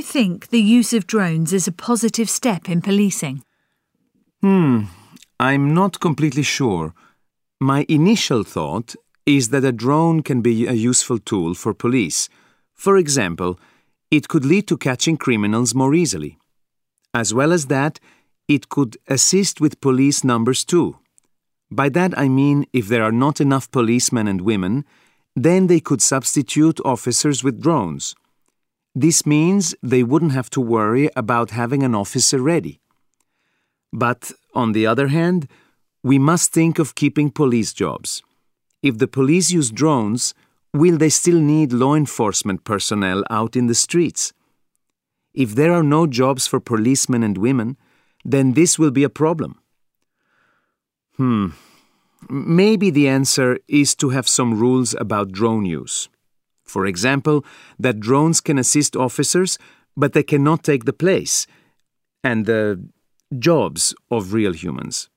think the use of drones is a positive step in policing? I'm not completely sure. My initial thought is that a drone can be a useful tool for police. For example, it could lead to catching criminals more easily. As well as that, it could assist with police numbers too. By that I mean if there are not enough policemen and women, then they could substitute officers with drones. This means they wouldn't have to worry about having an officer ready. But, on the other hand, we must think of keeping police jobs. If the police use drones, will they still need law enforcement personnel out in the streets? If there are no jobs for policemen and women, then this will be a problem. Maybe the answer is to have some rules about drone use. For example, that drones can assist officers, but they cannot take the place and the jobs of real humans.